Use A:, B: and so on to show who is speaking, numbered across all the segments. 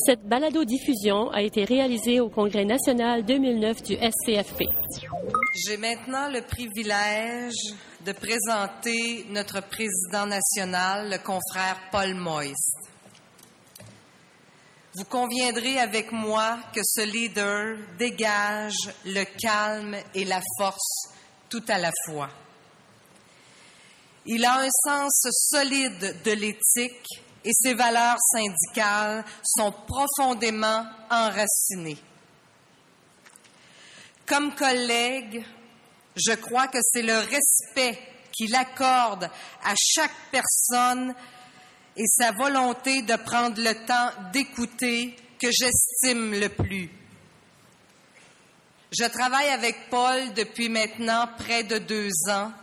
A: Cette balado-diffusion a été réalisée au Congrès national 2009 du SCFP.
B: J'ai maintenant le privilège de présenter notre président national, le confrère Paul Moist. Vous conviendrez avec moi que ce leader dégage le calme et la force tout à la fois. Il a un sens solide de l'éthique et ses valeurs syndicales sont profondément enracinées. Comme collègue, je crois que c'est le respect qu'il accorde à chaque personne et sa volonté de prendre le temps d'écouter que j'estime le plus. Je travaille avec Paul depuis maintenant près de 2 ans.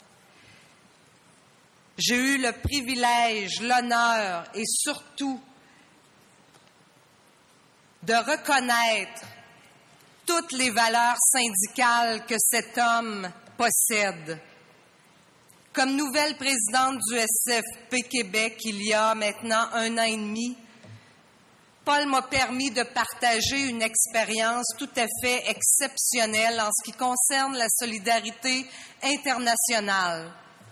B: J'ai eu le privilège, l'honneur et surtout de reconnaître toutes les valeurs syndicales que cet homme possède. Comme nouvelle présidente du SCFP Québec il y a maintenant 1 an et demi, Paul m'a permis de partager une expérience tout à fait exceptionnelle en ce qui concerne la solidarité internationale.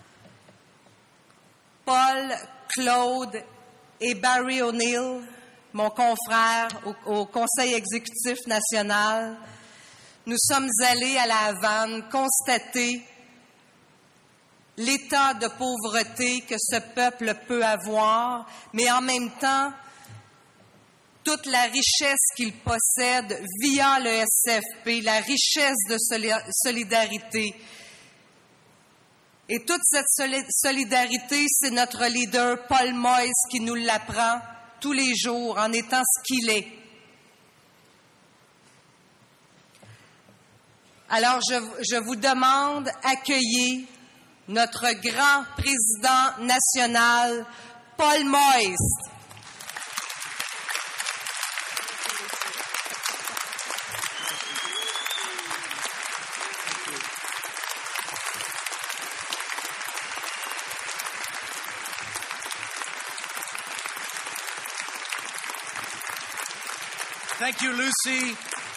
B: Paul, Claude et Barry O'Neill, mon confrère au Conseil exécutif national, nous sommes allés à la Havane constater l'état de pauvreté que ce peuple peut avoir, mais en même temps, toute la richesse qu'il possède via le SCFP, la richesse de solidarité. Et toute cette solidarité, c'est notre leader Paul Moist qui nous l'apprend tous les jours en étant ce qu'il est. Alors, je vous demande d'accueillir notre grand président national, Paul Moist.
C: Thank you, Lucy.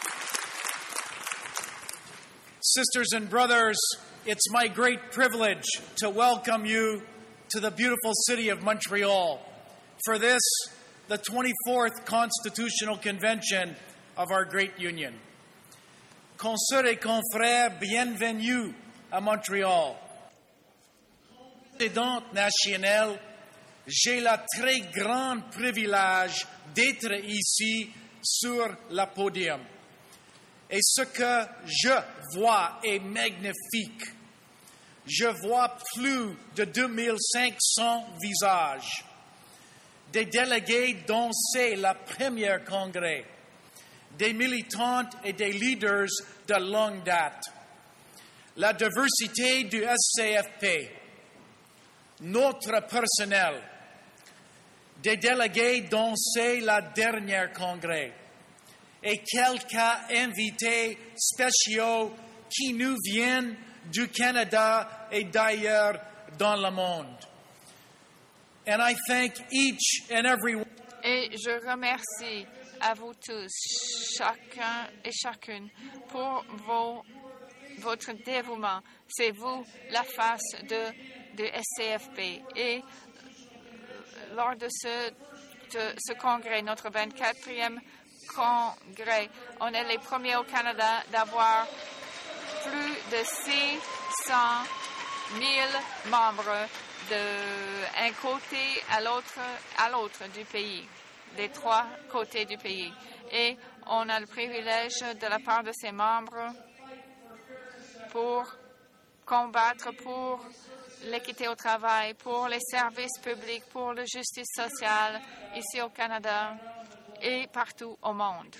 C: Sisters and brothers, it's my great privilege to welcome you to the beautiful city of Montreal for this, the 24th Constitutional Convention of our great union. Consoeurs et confrères, bienvenue à Montréal. Présidente nationale, j'ai le très grand privilège d'être ici sur le podium. Et ce que je vois est magnifique. Je vois plus de 2500 visages. Des délégués dont c'est le premier congrès. Des militantes et des leaders de longue date. La diversité du SCFP. Notre personnel. Des délégués dont c'est le dernier congrès, et quelques invités spéciaux qui nous viennent du Canada et d'ailleurs dans le monde. And I thank each and every one.
D: Et je remercie à vous tous, chacun et chacune, pour votre dévouement. C'est vous la face de SCFP. Et lors de ce congrès, notre 24e congrès, on est les premiers au Canada d'avoir plus de 600 000 membres d'un côté à l'autre du pays, des 3 côtés du pays. Et on a le privilège de la part de ces membres pour combattre pour l'équité au travail, pour les services publics, pour la justice sociale ici au Canada et partout au monde.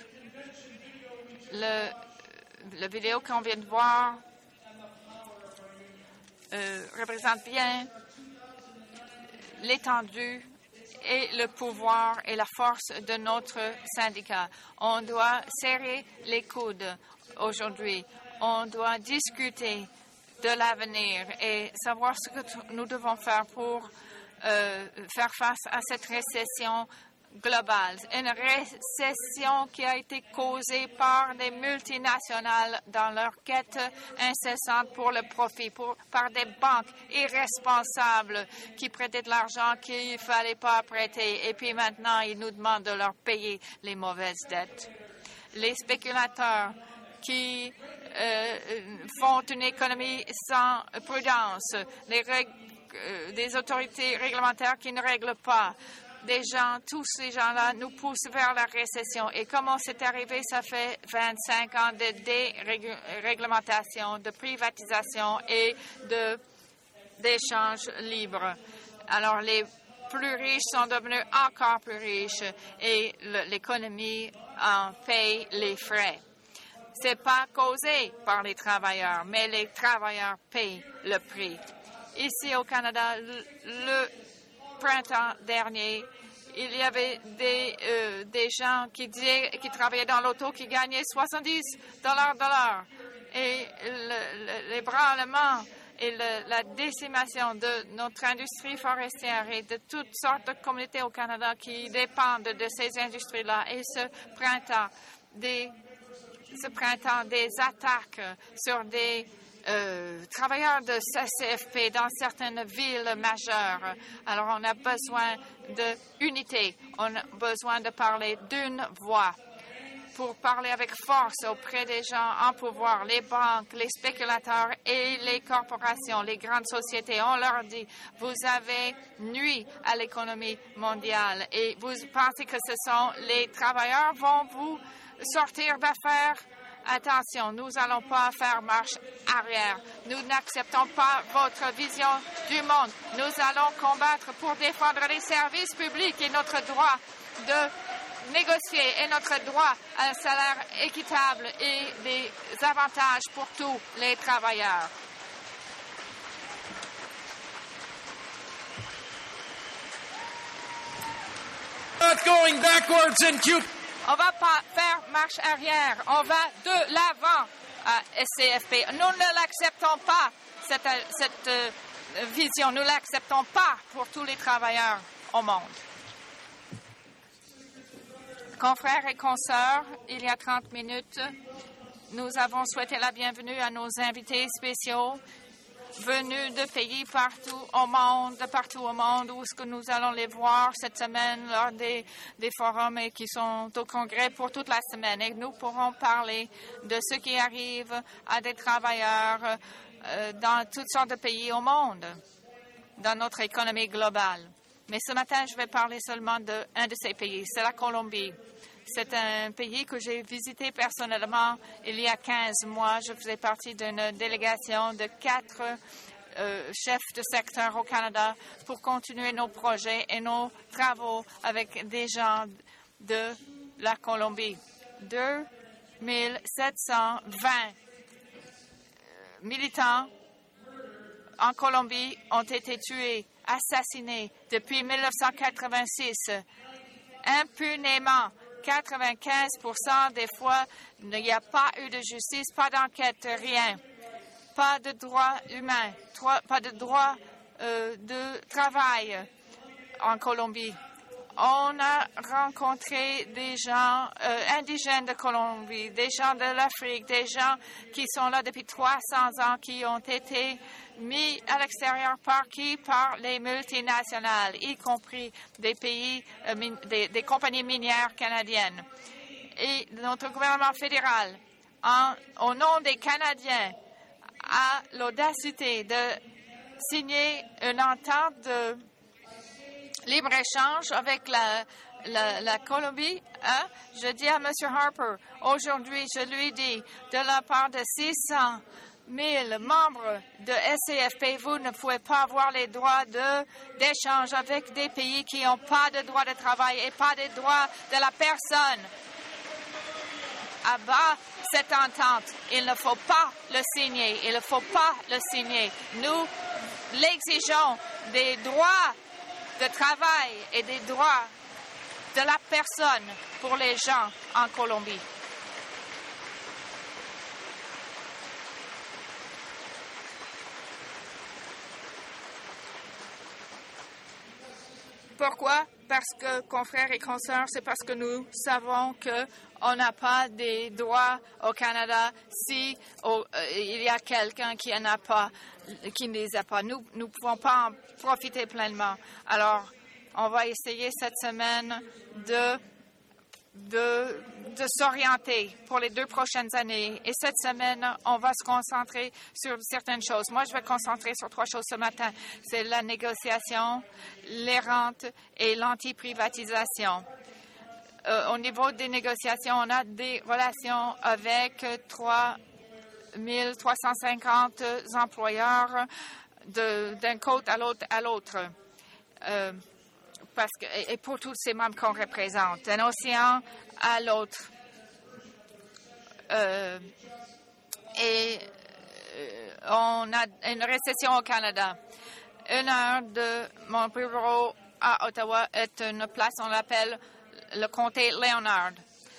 D: La vidéo qu'on vient de voir représente bien l'étendue et le pouvoir et la force de notre syndicat. On doit serrer les coudes aujourd'hui. On doit discuter de l'avenir et savoir ce que nous devons faire pour faire face à cette récession globale, une récession qui a été causée par des multinationales dans leur quête incessante pour le profit, par des banques irresponsables qui prêtaient de l'argent qu'il ne fallait pas prêter. Et puis maintenant, ils nous demandent de leur payer les mauvaises dettes. Les spéculateurs qui font une économie sans prudence, des autorités réglementaires qui ne règlent pas, tous ces gens-là nous poussent vers la récession. Et comment c'est arrivé? Ça fait 25 ans de déréglementation, de privatisation et d'échanges libres. Alors, les plus riches sont devenus encore plus riches et l'économie en paye les frais. Ce n'est pas causé par les travailleurs, mais les travailleurs payent le prix. Ici au Canada, le printemps dernier, il y avait des gens qui travaillaient dans l'auto qui gagnaient $70 de l'heure. Et l'ébranlement et la décimation de notre industrie forestière et de toutes sortes de communautés au Canada qui dépendent de ces industries-là. Et ce printemps, des attaques sur des travailleurs de CFP dans certaines villes majeures. Alors, on a besoin d'unité. On a besoin de parler d'une voix pour parler avec force auprès des gens en pouvoir, les banques, les spéculateurs et les corporations, les grandes sociétés. On leur dit, vous avez nui à l'économie mondiale et vous pensez que ce sont les travailleurs vont vous sortir d'affaires? Attention, nous n'allons pas faire marche arrière. Nous n'acceptons pas votre vision du monde. Nous allons combattre pour défendre les services publics et notre droit de négocier et notre droit à un salaire équitable et des avantages pour tous les travailleurs.
C: Not going backwards in Cuba.
D: On ne va pas faire marche arrière. On va de l'avant à SCFP. Nous ne l'acceptons pas, cette vision. Nous ne l'acceptons pas pour tous les travailleurs au monde. Confrères et consoeurs, il y a 30 minutes, nous avons souhaité la bienvenue à nos invités spéciaux venus de pays partout au monde, où est-ce que nous allons les voir cette semaine lors des forums et qui sont au Congrès pour toute la semaine. Et nous pourrons parler de ce qui arrive à des travailleurs dans toutes sortes de pays au monde, dans notre économie globale. Mais ce matin, je vais parler seulement d'un de ces pays, c'est la Colombie. C'est un pays que j'ai visité personnellement il y a 15 mois. Je faisais partie d'une délégation de 4 chefs de secteur au Canada pour continuer nos projets et nos travaux avec des gens de la Colombie. 2720 militants en Colombie ont été tués, assassinés depuis 1986, impunément. 95% des fois, il n'y a pas eu de justice, pas d'enquête, rien. Pas de droits humains, pas de droit de travail en Colombie. On a rencontré des gens indigènes de Colombie, des gens de l'Afrique, des gens qui sont là depuis 300 ans, qui ont été mis à l'extérieur par les multinationales, y compris des pays, des compagnies minières canadiennes. Et notre gouvernement fédéral, au nom des Canadiens, a l'audacité de signer une entente de libre-échange avec la Colombie. Je dis à M. Harper, aujourd'hui, je lui dis, de la part de 600 000 membres de SCFP, vous ne pouvez pas avoir les droits d'échange avec des pays qui n'ont pas de droit de travail et pas de droits de la personne. À bas cette entente, il ne faut pas le signer. Il ne faut pas le signer. Nous l'exigeons des droits de travail et des droits de la personne pour les gens en Colombie. Pourquoi? parce que, confrères et consoeurs, c'est parce que nous savons qu'on n'a pas des droits au Canada si il y a quelqu'un qui ne les a pas. Nous ne pouvons pas en profiter pleinement. Alors, on va essayer cette semaine de s'orienter pour les 2 prochaines années. Et cette semaine, on va se concentrer sur certaines choses. Moi, je vais me concentrer sur 3 choses ce matin. C'est la négociation, les rentes et l'anti-privatisation. Au niveau des négociations, on a des relations avec 350 employeurs d'un côté à l'autre. Et pour tous ces membres qu'on représente, d'un océan à l'autre. On a une récession au Canada. 1 heure de mon bureau à Ottawa est une place, on l'appelle le comté Leonard.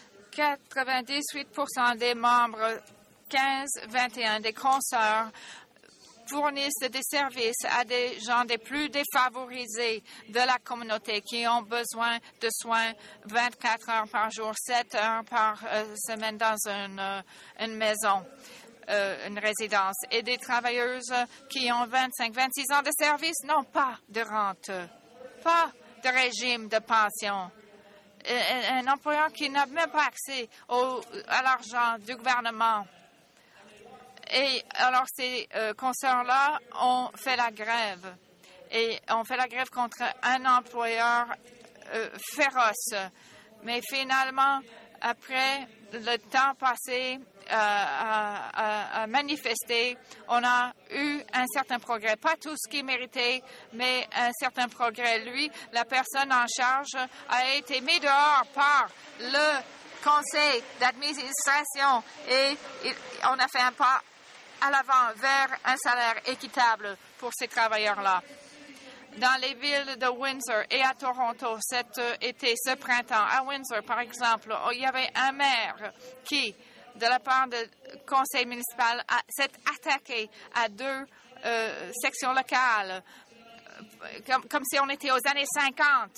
D: 98% des membres 15-21 des consoeurs fournissent des services à des gens des plus défavorisés de la communauté qui ont besoin de soins 24 heures par jour, 7 heures par semaine dans une maison, une résidence. Et des travailleuses qui ont 25-26 ans de service n'ont pas de rente, pas de régime de pension. Un employeur qui n'a même pas accès à l'argent du gouvernement. Et alors, ces consoeurs-là ont fait la grève. Et ont fait la grève contre un employeur féroce. Mais finalement, après le temps passé à manifester, on a eu un certain progrès. Pas tout ce qui méritait, mais un certain progrès. Lui, la personne en charge, a été mis dehors par le conseil d'administration et on a fait un pas à l'avant vers un salaire équitable pour ces travailleurs-là. Dans les villes de Windsor et à Toronto cet été, ce printemps, à Windsor, par exemple, il y avait un maire qui, de la part du conseil municipal, s'est attaqué à 2 sections locales, comme si on était aux années 50.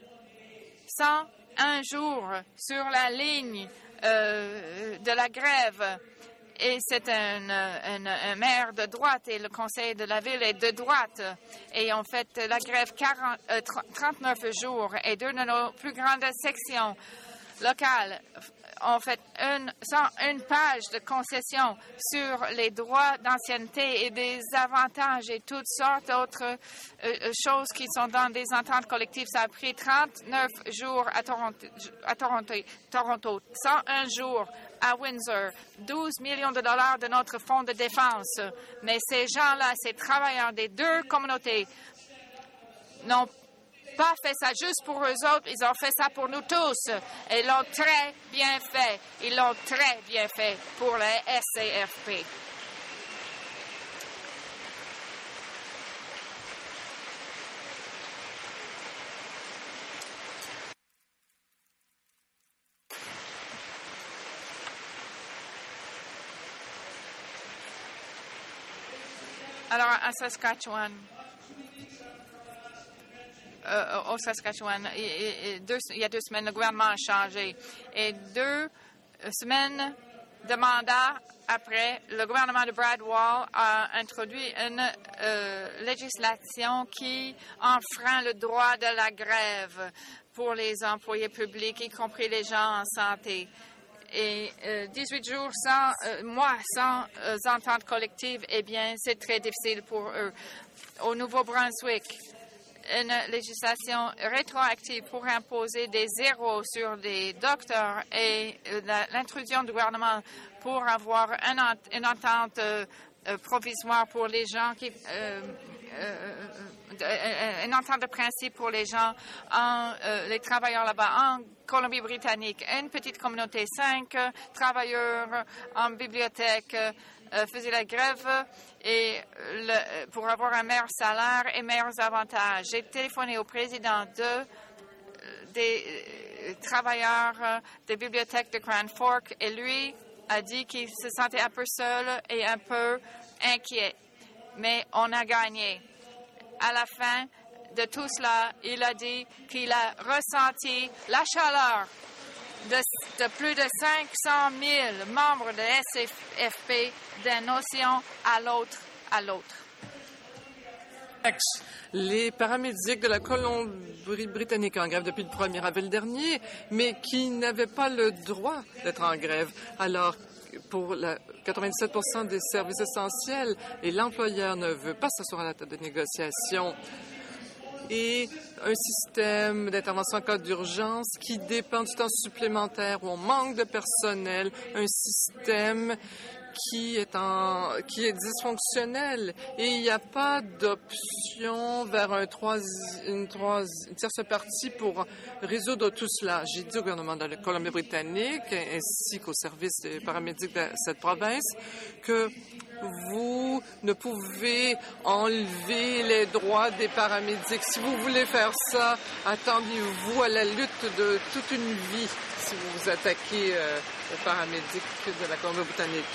D: 101 jours sur la ligne de la grève. Et c'est un maire de droite et le conseil de la ville est de droite. Et on fait la grève 39 jours et 2 de nos plus grandes sections locales ont fait une page de concession sur les droits d'ancienneté et des avantages et toutes sortes d'autres choses qui sont dans des ententes collectives. Ça a pris 39 jours à Toronto, 101 jours à Windsor, 12 millions de dollars de notre fonds de défense. Mais ces gens-là, ces travailleurs des 2 communautés, n'ont pas fait ça juste pour eux autres, ils ont fait ça pour nous tous. Et ils l'ont très bien fait. Ils l'ont très bien fait pour la SCFP. Alors, à Saskatchewan, au Saskatchewan, il y a 2 semaines, le gouvernement a changé. Et 2 semaines de mandat après, le gouvernement de Brad Wall a introduit une législation qui enfreint le droit de la grève pour les employés publics, y compris les gens en santé. Et 18 jours mois sans entente collective, eh bien, c'est très difficile pour eux. Au Nouveau-Brunswick, une législation rétroactive pour imposer des zéros sur les docteurs et l'intrusion du gouvernement pour avoir une entente provisoire pour les gens qui... une entente de principe pour les gens, les travailleurs là-bas en Colombie-Britannique. Une petite communauté, 5 travailleurs en bibliothèque faisaient la grève pour avoir un meilleur salaire et meilleurs avantages. J'ai téléphoné au président des travailleurs des bibliothèques de Grand Fork et lui a dit qu'il se sentait un peu seul et un peu inquiet. Mais on a gagné. À la fin de tout cela, il a dit qu'il a ressenti la chaleur de plus de 500 000 membres de SFP d'un océan à l'autre.
E: Les paramédics de la Colombie-Britannique en grève depuis le 1er avril dernier, mais qui n'avaient pas le droit d'être en grève. Alors, pour 97% des services essentiels, et l'employeur ne veut pas s'asseoir à la table de négociation. Et un système d'intervention en cas d'urgence qui dépend du temps supplémentaire où on manque de personnel, un système qui est dysfonctionnel et il n'y a pas d'option vers une tierce partie pour résoudre tout cela. J'ai dit au gouvernement de la Colombie-Britannique ainsi qu'aux services des paramédics de cette province que vous ne pouvez enlever les droits des paramédics. Si vous voulez faire ça, attendez-vous à la lutte de toute une vie si vous vous attaquez aux paramédics de la Colombie-Britannique.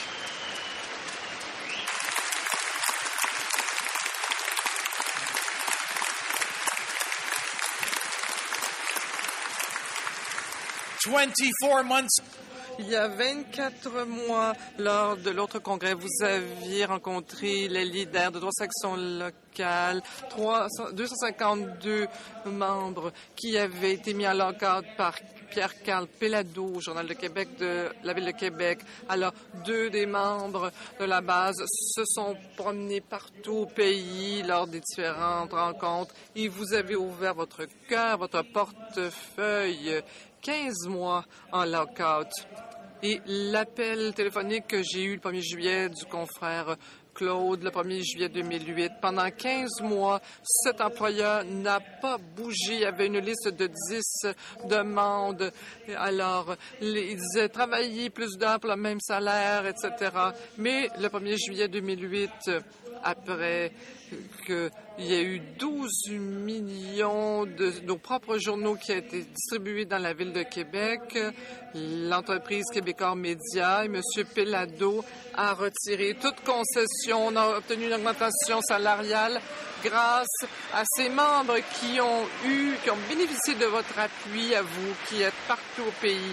E: Il y a 24 mois, lors de l'autre congrès, vous aviez rencontré les leaders de 3 sections locales, 252 membres qui avaient été mis en lockout par Pierre-Carl Péladeau au Journal de Québec de la Ville de Québec. Alors, 2 des membres de la base se sont promenés partout au pays lors des différentes rencontres et vous avez ouvert votre cœur, votre portefeuille. 15 mois en lockout. Et l'appel téléphonique que j'ai eu le 1er juillet du confrère Claude, le 1er juillet 2008, pendant 15 mois, cet employeur n'a pas bougé. Il y avait une liste de 10 demandes. Alors, ils disaient travailler plus d'heures pour le même salaire, etc. Mais le 1er juillet 2008, après qu'il y a eu 12 millions de nos propres journaux qui ont été distribués dans la Ville de Québec, l'entreprise Québécois Média et M. Péladeau a retiré toute concession. On a obtenu une augmentation salariale grâce à ces membres qui ont bénéficié de votre appui à vous, qui êtes partout au pays.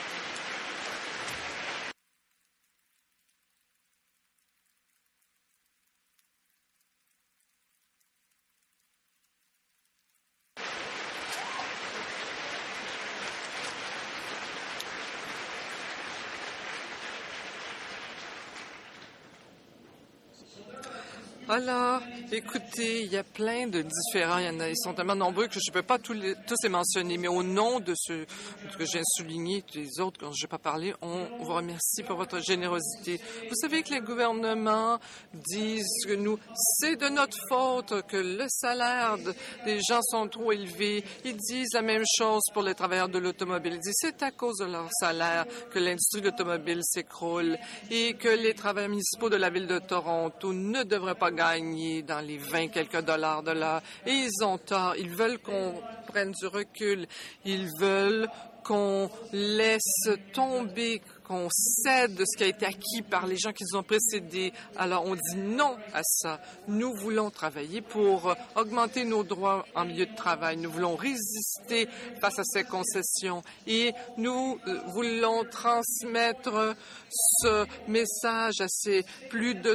E: Alors, écoutez, il y a plein de différents, ils sont tellement nombreux que je ne peux pas tous les mentionner, mais au nom de ceux que j'ai soulignés, les autres dont je n'ai pas parlé, on vous remercie pour votre générosité. Vous savez que les gouvernements disent que c'est de notre faute que le salaire des gens sont trop élevés. Ils disent la même chose pour les travailleurs de l'automobile. Ils disent c'est à cause de leur salaire que l'industrie de l'automobile s'écroule et que les travailleurs municipaux de la Ville de Toronto ne devraient pas gagner dans les 20 quelques dollars de l'heure. Et ils ont tort. Ils veulent qu'on prenne du recul. Ils veulent qu'on laisse tomber, qu'on cède ce qui a été acquis par les gens qui nous ont précédés. Alors, on dit non à ça. Nous voulons travailler pour augmenter nos droits en milieu de travail. Nous voulons résister face à ces concessions et nous voulons transmettre ce message à ces plus de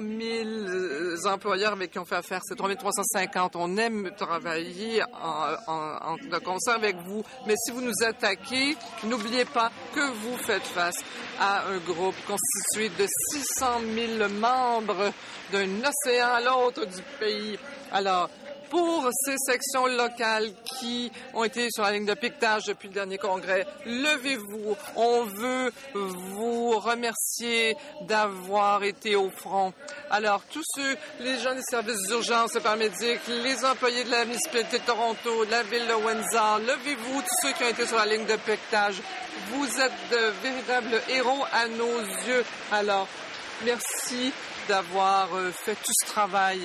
E: 3000 employeurs avec qui on fait affaire. C'est 3350. On aime travailler de concert avec vous, mais si vous nous attaquez, n'oubliez pas que vous faites face à un groupe constitué de 600 000 membres d'un océan à l'autre du pays. Alors, pour ces sections locales qui ont été sur la ligne de piquetage depuis le dernier congrès, levez-vous. On veut vous remercier d'avoir été au front. Alors, tous les gens des services d'urgence, les paramédics, les employés de la municipalité de Toronto, de la ville de Windsor, levez-vous, tous ceux qui ont été sur la ligne de piquetage. Vous êtes de véritables héros à nos yeux. Alors, merci d'avoir fait tout ce travail.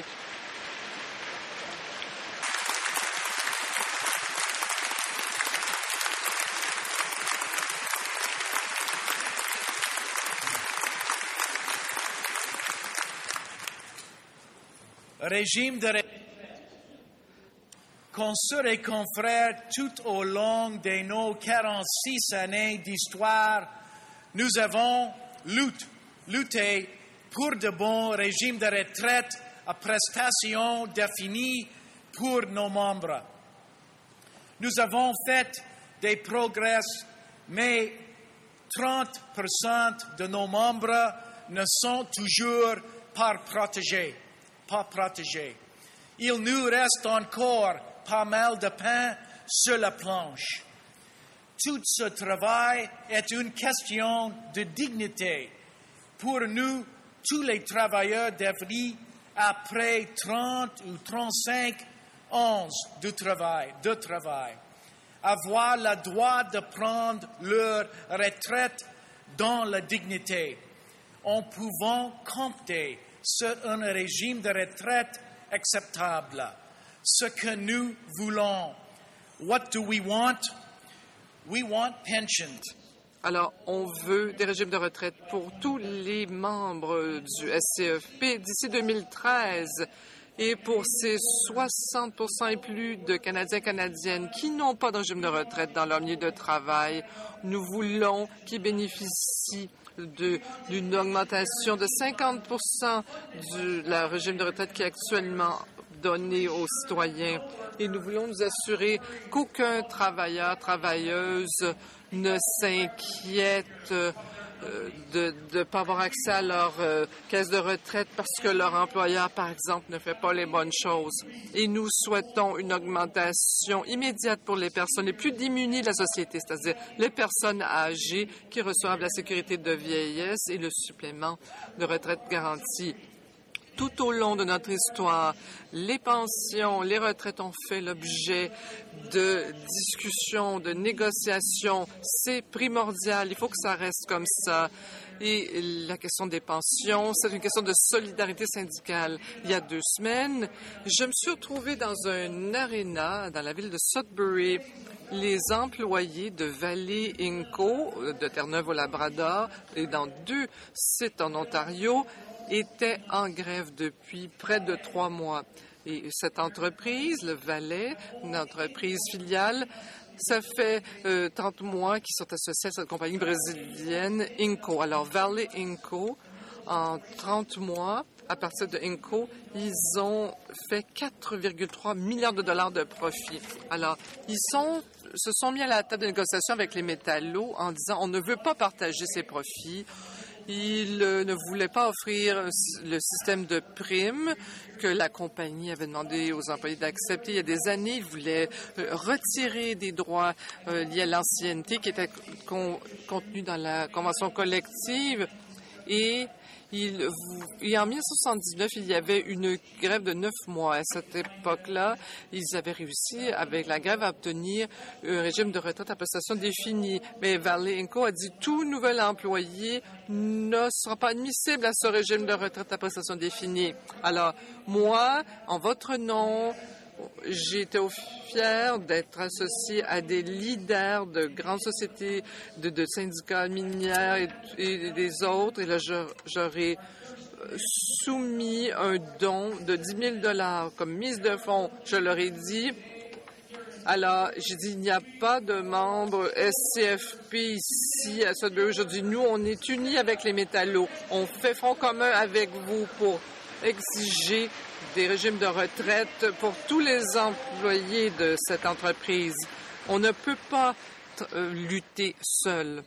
C: Régime de consoeurs et confrères, tout au long de nos 46 années d'histoire, nous avons lutté pour de bons régimes de retraite à prestations définies pour nos membres. Nous avons fait des progrès, mais 30% de nos membres ne sont toujours pas protégés. Il nous reste encore pas mal de pain sur la planche. Tout ce travail est une question de dignité. Pour nous, tous les travailleurs devraient, après 30 ou 35 ans de travail, avoir le droit de prendre leur retraite dans la dignité, en pouvant compter sur un régime de retraite acceptable. Ce que nous voulons. What do we want? We want pensions.
E: Alors, on veut des régimes de retraite pour tous les membres du SCFP d'ici 2013. Et pour ces 60% et plus de Canadiens et Canadiennes qui n'ont pas de régime de retraite dans leur milieu de travail, nous voulons qu'ils bénéficient d'une augmentation de 50% du régime de retraite qui est actuellement donné aux citoyens. Et nous voulons nous assurer qu'aucun travailleuse ne s'inquiète de ne pas avoir accès à leur caisse de retraite parce que leur employeur, par exemple, ne fait pas les bonnes choses. Et nous souhaitons une augmentation immédiate pour les personnes les plus démunies de la société, c'est-à-dire les personnes âgées qui reçoivent la sécurité de vieillesse et le supplément de retraite garantie. Tout au long de notre histoire, les pensions, les retraites ont fait l'objet de discussions, de négociations. C'est primordial. Il faut que ça reste comme ça. Et la question des pensions, c'est une question de solidarité syndicale. Il y a 2 semaines, je me suis retrouvée dans un aréna dans la ville de Sudbury. Les employés de Valley Inco, de Terre-Neuve au Labrador, et dans 2 sites en Ontario, étaient en grève depuis près de 3 mois. Et cette entreprise, le Valley, une entreprise filiale, ça fait 30 mois qu'ils sont associés à cette compagnie brésilienne Inco. Alors, Valley Inco, en 30 mois, à partir de Inco, ils ont fait 4,3 milliards de dollars de profit. Alors, se sont mis à la table de négociation avec les métallos en disant on ne veut pas partager ces profits. Ils ne voulaient pas offrir le système de primes que la compagnie avait demandé aux employés d'accepter. Il y a des années, ils voulaient retirer des droits liés à l'ancienneté qui étaient contenus dans la convention collective. Et en 1979, il y avait une grève de 9 mois. À cette époque-là, ils avaient réussi, avec la grève, à obtenir un régime de retraite à prestation définie. Mais Valley Inco a dit tout nouvel employé ne sera pas admissible à ce régime de retraite à prestation définie. Alors, moi, en votre nom, j'ai été fière d'être associée à des leaders de grandes sociétés, de syndicats minières et des autres. Et là, j'aurais soumis un don de 10 000 comme mise de fonds. Je leur ai dit, alors, j'ai dit, il n'y a pas de membres SCFP ici à Sudbury aujourd'hui. Nous, on est unis avec les métallos. On fait front commun avec vous pour exiger des régimes de retraite pour tous les employés de cette entreprise. On ne peut pas lutter seul.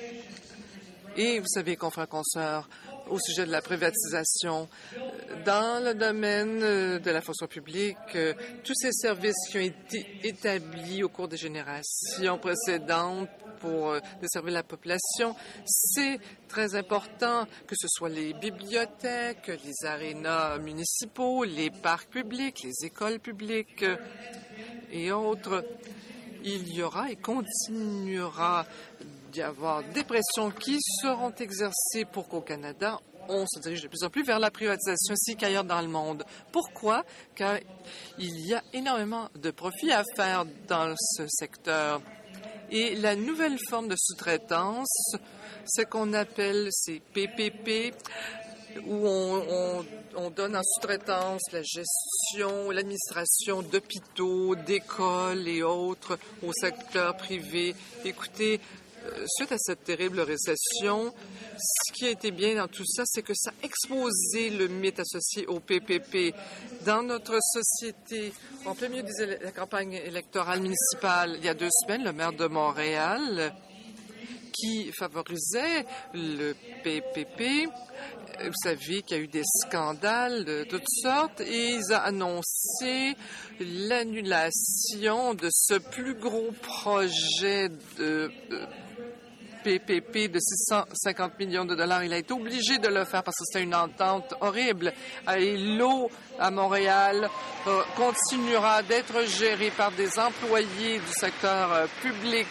E: Et vous savez, confrères, consoeurs, au sujet de la privatisation, dans le domaine de la fonction publique, tous ces services qui ont été établis au cours des générations précédentes pour desservir la population, c'est très important que ce soit les bibliothèques, les arénas municipaux, les parcs publics, les écoles publiques et autres. Il y aura et continuera d'y avoir des pressions qui seront exercées pour qu'au Canada, on se dirige de plus en plus vers la privatisation ainsi qu'ailleurs dans le monde. Pourquoi? Car il y a énormément de profits à faire dans ce secteur. Et la nouvelle forme de sous-traitance, ce qu'on appelle ces PPP, où on donne en sous-traitance la gestion, l'administration d'hôpitaux, d'écoles et autres au secteur privé. Écoutez, suite à cette terrible récession, ce qui a été bien dans tout ça, c'est que ça a exposé le mythe associé au PPP. Dans notre société, en plein milieu de la campagne électorale municipale, il y a 2 semaines, le maire de Montréal, qui favorisait le PPP, vous savez qu'il y a eu des scandales de toutes sortes, et ils ont annoncé l'annulation de ce plus gros projet de PPP de 650 millions de dollars. Il a été obligé de le faire parce que c'était une entente horrible. Et l'eau à Montréal continuera d'être gérée par des employés du secteur public.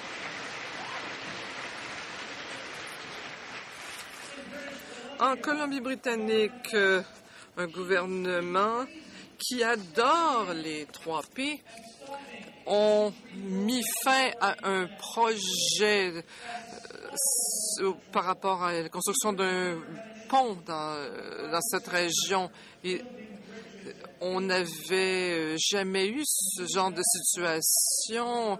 E: En Colombie-Britannique, un gouvernement qui adore les 3P ont mis fin à un projet par rapport à la construction d'un pont dans cette région. Et on n'avait jamais eu ce genre de situation.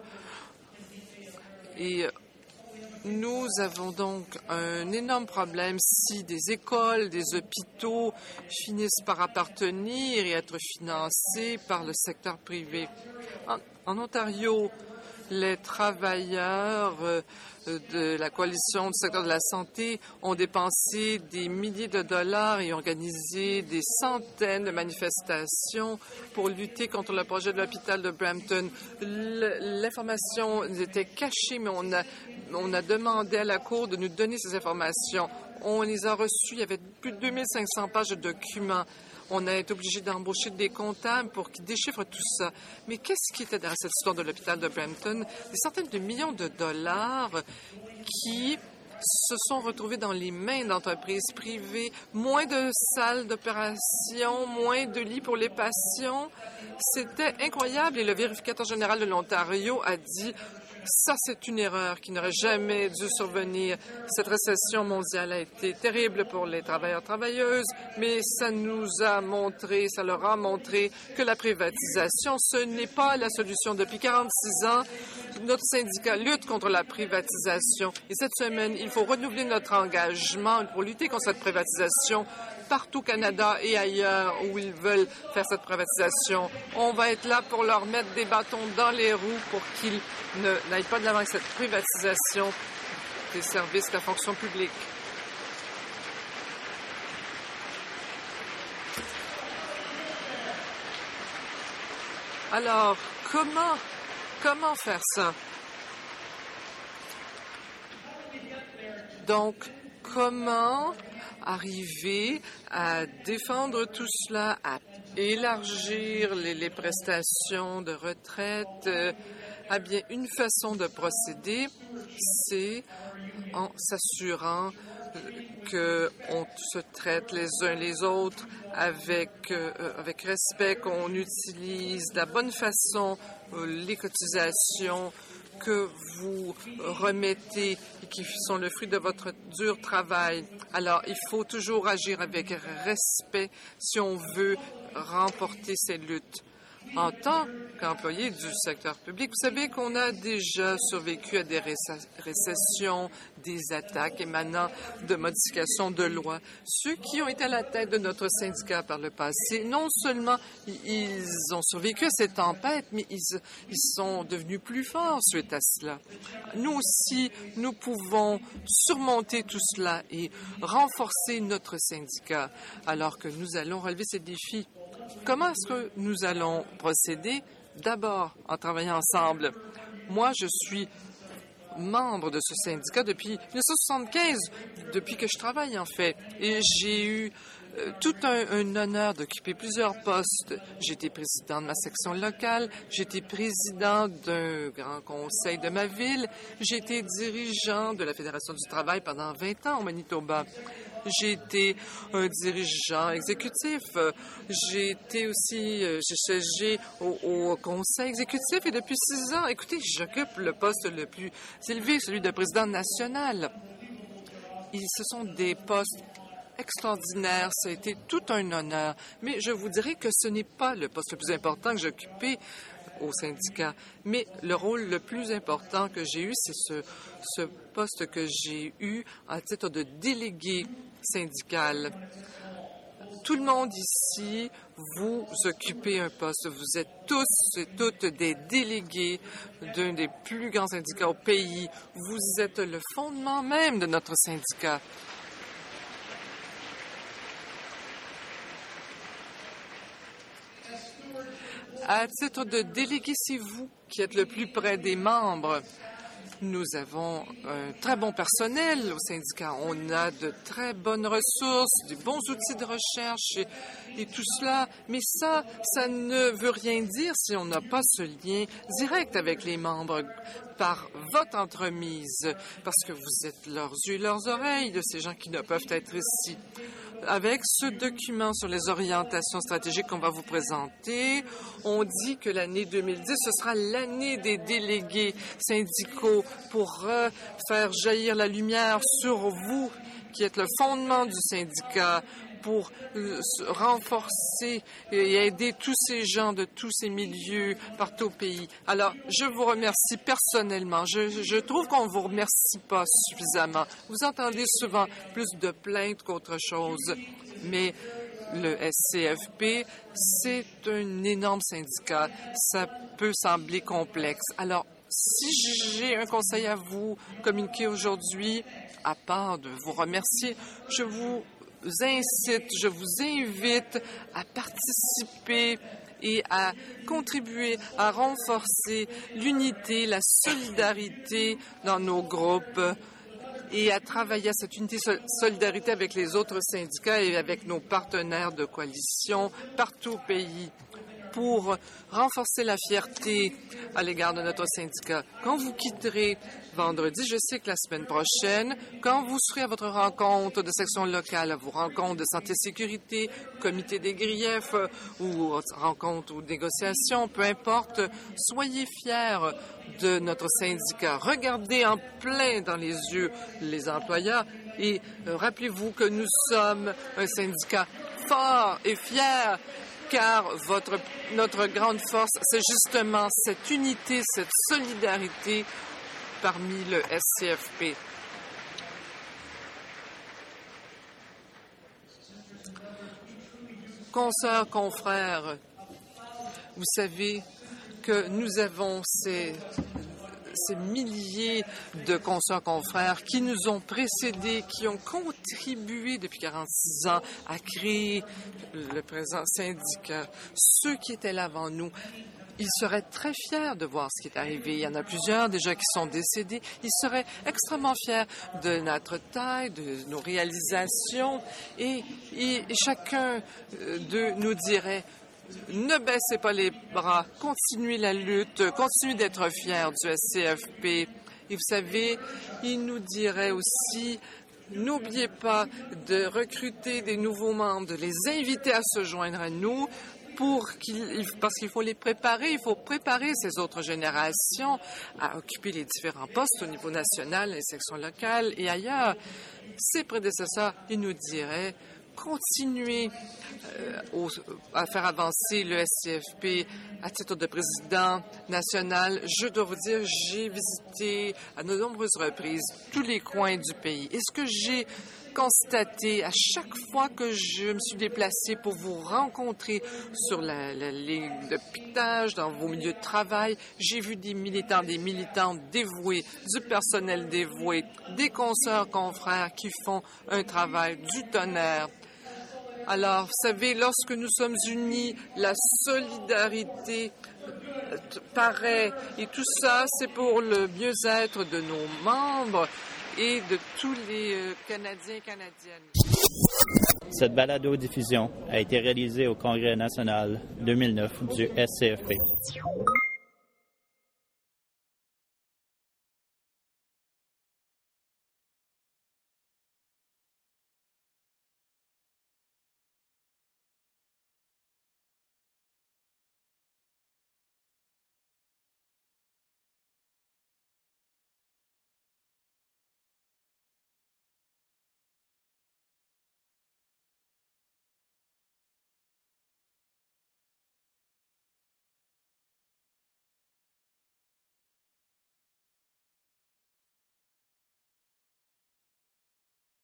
E: Et nous avons donc un énorme problème si des écoles, des hôpitaux finissent par appartenir et être financés par le secteur privé. En Ontario, les travailleurs de la coalition du secteur de la santé ont dépensé des milliers de dollars et organisé des centaines de manifestations pour lutter contre le projet de l'hôpital de Brampton. L'information était cachée, mais on a demandé à la Cour de nous donner ces informations. On les a reçues. Il y avait plus de 2500 pages de documents. On a été obligé d'embaucher des comptables pour qu'ils déchiffrent tout ça. Mais qu'est-ce qui était derrière cette histoire de l'hôpital de Brampton? Des centaines de millions de dollars qui se sont retrouvés dans les mains d'entreprises privées. Moins de salles d'opération, moins de lits pour les patients. C'était incroyable. Et le vérificateur général de l'Ontario a dit: ça, c'est une erreur qui n'aurait jamais dû survenir. Cette récession mondiale a été terrible pour les travailleurs et travailleuses, mais ça leur a montré que la privatisation, ce n'est pas la solution. Depuis 46 ans, notre syndicat lutte contre la privatisation. Et cette semaine, il faut renouveler notre engagement pour lutter contre cette privatisation partout au Canada et ailleurs où ils veulent faire cette privatisation. On va être là pour leur mettre des bâtons dans les roues pour qu'ils n'aillent pas de l'avant avec cette privatisation des services de la fonction publique. Alors, comment faire ça? Donc, comment arriver à défendre tout cela, à élargir les prestations de retraite? Eh bien, une façon de procéder, c'est en s'assurant qu'on se traite les uns les autres avec respect, qu'on utilise de la bonne façon les cotisations que vous remettez et qui sont le fruit de votre dur travail. Alors, il faut toujours agir avec respect si on veut remporter ces luttes. En tant qu'employé du secteur public, vous savez qu'on a déjà survécu à des récessions, des attaques émanant de modifications de loi. Ceux qui ont été à la tête de notre syndicat par le passé, non seulement ils ont survécu à ces tempêtes, mais ils sont devenus plus forts suite à cela. Nous aussi, nous pouvons surmonter tout cela et renforcer notre syndicat alors que nous allons relever ces défis. Comment est-ce que nous allons procéder? D'abord, en travaillant ensemble. Moi, je suis membre de ce syndicat depuis 1975, depuis que je travaille, en fait. Et j'ai eu tout un honneur d'occuper plusieurs postes. J'étais président de ma section locale, j'étais président d'un grand conseil de ma ville, j'ai été dirigeant de la Fédération du travail pendant 20 ans au Manitoba. J'ai été un dirigeant exécutif. J'ai été aussi, j'ai siégé au conseil exécutif et depuis 6 ans, écoutez, j'occupe le poste le plus élevé, celui de président national. Ce sont des postes extraordinaire. Ça a été tout un honneur. Mais je vous dirais que ce n'est pas le poste le plus important que j'ai occupé au syndicat. Mais le rôle le plus important que j'ai eu, c'est ce poste que j'ai eu à titre de délégué syndical. Tout le monde ici, vous occupez un poste. Vous êtes tous et toutes des délégués d'un des plus grands syndicats au pays. Vous êtes le fondement même de notre syndicat. À titre de délégué, c'est vous qui êtes le plus près des membres. Nous avons un très bon personnel au syndicat. On a de très bonnes ressources, des bons outils de recherche et tout cela. Mais ça ne veut rien dire si on n'a pas ce lien direct avec les membres par votre entremise, parce que vous êtes leurs yeux et leurs oreilles de ces gens qui ne peuvent être ici. Avec ce document sur les orientations stratégiques qu'on va vous présenter, on dit que l'année 2010, ce sera l'année des délégués syndicaux pour faire jaillir la lumière sur vous, qui êtes le fondement du syndicat, pour renforcer et aider tous ces gens de tous ces milieux partout au pays. Alors, je vous remercie personnellement. Je trouve qu'on ne vous remercie pas suffisamment. Vous entendez souvent plus de plaintes qu'autre chose, mais le SCFP, c'est un énorme syndicat. Ça peut sembler complexe. Alors, si j'ai un conseil à vous communiquer aujourd'hui, à part de vous remercier, je vous invite à participer et à contribuer à renforcer l'unité, la solidarité dans nos groupes et à travailler à cette unité, solidarité avec les autres syndicats et avec nos partenaires de coalition partout au pays pour renforcer la fierté à l'égard de notre syndicat. Quand vous quitterez vendredi, je sais que la semaine prochaine, quand vous serez à votre rencontre de section locale, à vos rencontres de santé et sécurité, comité des griefs ou rencontres ou négociations, peu importe, soyez fiers de notre syndicat. Regardez en plein dans les yeux les employeurs et rappelez-vous que nous sommes un syndicat fort et fier, car notre grande force, c'est justement cette unité, cette solidarité parmi le SCFP. Consoeurs, confrères, vous savez que nous avons ces milliers de consoeurs confrères qui nous ont précédés, qui ont contribué depuis 46 ans à créer le présent syndicat. Ceux qui étaient là avant nous, ils seraient très fiers de voir ce qui est arrivé. Il y en a plusieurs déjà qui sont décédés. Ils seraient extrêmement fiers de notre taille, de nos réalisations et chacun d'eux nous dirait: ne baissez pas les bras, continuez la lutte, continuez d'être fiers du SCFP. Et vous savez, il nous dirait aussi: n'oubliez pas de recruter des nouveaux membres, de les inviter à se joindre à nous parce qu'il faut les préparer. Il faut préparer ces autres générations à occuper les différents postes au niveau national, les sections locales et ailleurs. Ses prédécesseurs, ils nous diraient: continuer à faire avancer le SCFP à titre de président national. Je dois vous dire, j'ai visité à de nombreuses reprises tous les coins du pays. Et ce que j'ai constaté à chaque fois que je me suis déplacée pour vous rencontrer sur la ligne de piquetage, dans vos milieux de travail, j'ai vu des militants, des militantes dévoués, du personnel dévoué, des consoeurs confrères qui font un travail du tonnerre. Alors, vous savez, lorsque nous sommes unis, la solidarité paraît. Et tout ça, c'est pour le mieux-être de nos membres et de tous les Canadiens et Canadiennes.
F: Cette balado-diffusion a été réalisée au Congrès national 2009 du SCFP.